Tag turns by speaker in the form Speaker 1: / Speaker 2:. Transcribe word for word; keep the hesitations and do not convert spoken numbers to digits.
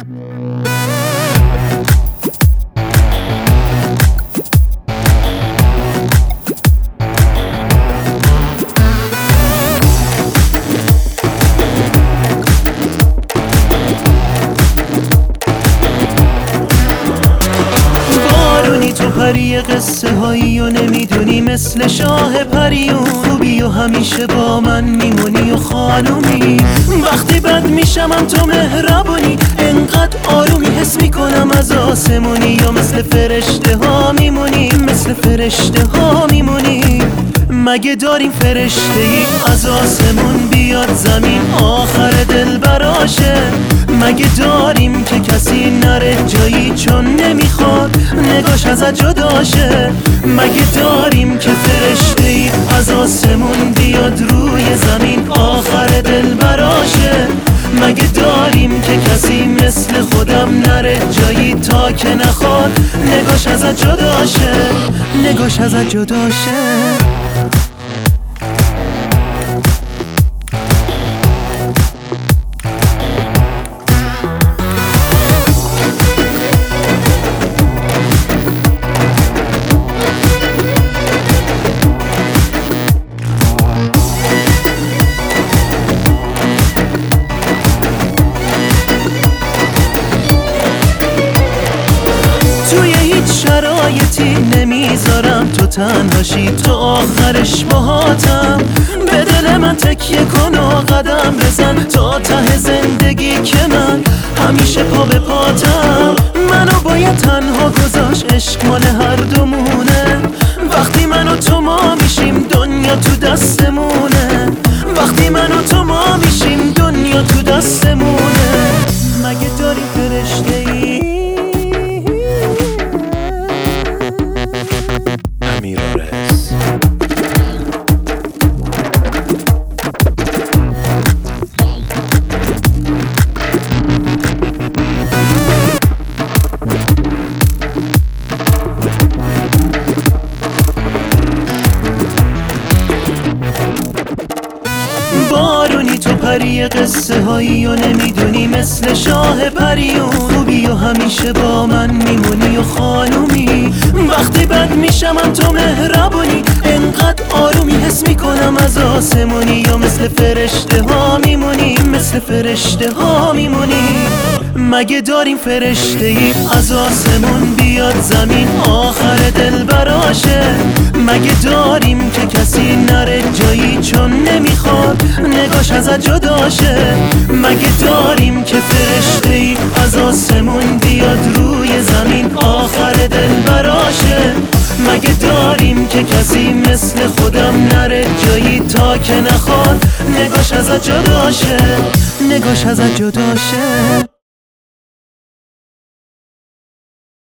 Speaker 1: پری قصه هایی و نمیدونی مثل شاه پریون خوبی و همیشه با من میمونی و خانومی. وقتی بد میشمم تو مهربونی، انقدر آرومی حس میکنم از آسمونی، یا مثل فرشته ها میمونی، مثل فرشته ها میمونی. مگه داریم فرشته ای از آسمون بیاد زمین آخر دل براشه؟ مگه داریم که کسی نره جایی چون نمیخواد نگاش ازت جداشه؟ مگه داریم که فرشته ای از آسمون بیاد روی زمین آخر دل براشه؟ مگه داریم که کسی مثل خودم نره جایی تا که نخواد نگاش ازت جداشه، نگاش ازت جداشه؟ توی هیچ شرایطی نمیذارم تو تنهاشی، تو آخرش باهاتم. به دل من تکیه کن و قدم بزن تا ته زندگی که من همیشه پا به پاتم. منو باید تنها گذاشت، عشق مال هر دومونه. وقتی من و تو ما میشیم دنیا تو دستمونه، وقتی من و تو ما میشیم دنیا تو دستمونه. مگه داری فرشته ای بارونی؟ تو پری قصه هایی و نمیدونی مثل شاه پریون خوبی و همیشه با من میمونی و خانومی. وقتی بد میشمم تو مهربونی، انقدر آرومی حس میکنم از آسمونی، یا مثل فرشته ها میمونی، مثل فرشته ها میمونی. مگه داریم فرشته ای از آسمون بیاد زمین آخر دل براشه؟ مگه داریم که کسی نره جایی چون نمیخواد نگاش ازت جداشه؟ مگه داریم که فرشته ای از آسمون بیاد روی زمین آخر دل براشه؟ مگه داریم که کسی مثل خودم نره جایی تا که نخواد نگاش ازت جداشه، نگاش ازت جداشه؟